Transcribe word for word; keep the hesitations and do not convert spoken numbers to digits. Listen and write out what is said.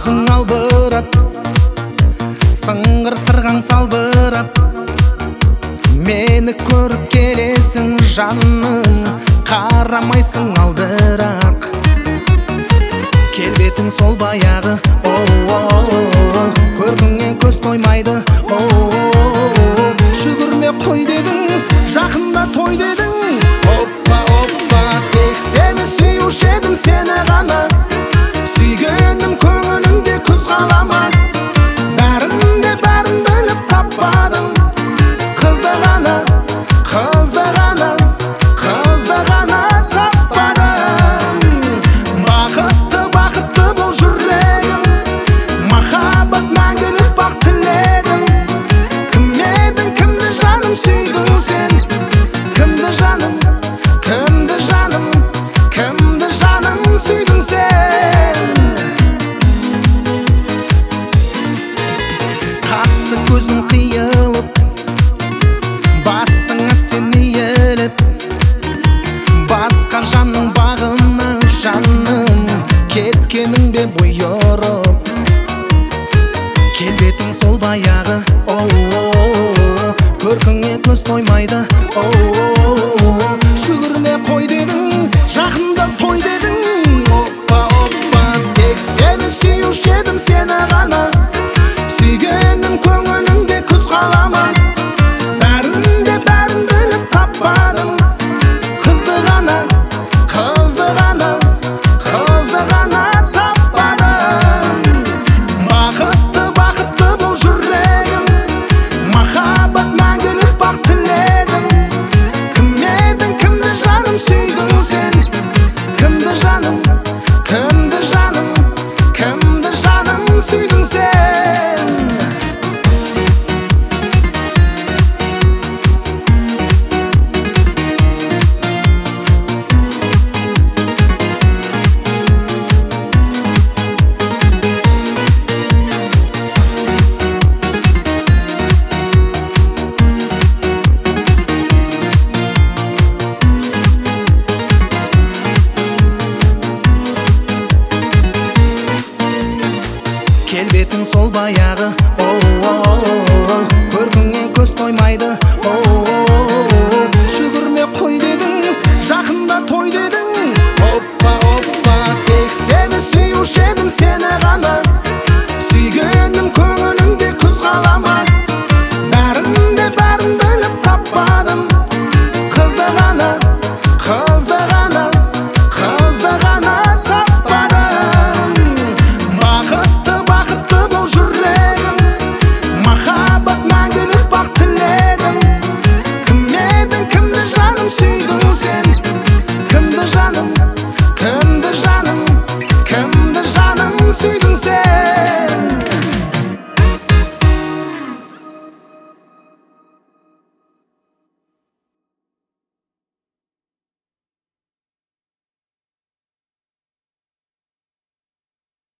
Аузың албырап, сыңғыр сырғаң салбырап, мені көріп келесің жаным, қарамайсың алдырақ. Келбетің сол баяғы, оу-оу, көркіңе көз тоймайды, оу-оу. Жүгірме қой дедің, жақында той дедің. Оппа, оппа, тек сені сүйуші едім, сені ғана. Сүйгенім көңіліңде күз қалама. Бәрін де бәрін біліп таппадым. Қызды ғана, қызды ғана, қызды ғана таппадым. Бақытты, бақытты бол жүрегім, махаббат мәңгілік бақ тіледім. Кім едің, кімді жаным сүйдің сен? Кімді жаным, кімді жаным, кімді жаным сүйдің сен? Қасы көзің қиылып, басыңа сен иіліп, басқа жанның бағына жаным кеткенің бе бұйырып. Келбетің сол баяғы, оу-оу, көркіңе көз тоймайды, оу-оу. Жүгірме қой дедің, жақында той дедің. Оппа, оппа, тек сені сүйуші едім, сені ғана. Сүйгенім көңіліңде күз қалама. Бәрін де бәрін біліп таппадым. Қызды ғана, қызды ғана, қызды ғана таппадым. Бақытты, бақытты бол жүрегім, махаббат мәңгілік бақ тіледім. Кім едің, кімді жаным сүйдің сен? Кімді жаным, кімді жаным, кімді жаным сүйдің сен? Келбетің сол баяғы, оу-оу, көркіңе көз тоймайды, оу-оу. Жүгірме қой дедің, жақында той дедің. Оппа, оппа, тек сені сүйуші едім, сені ғана.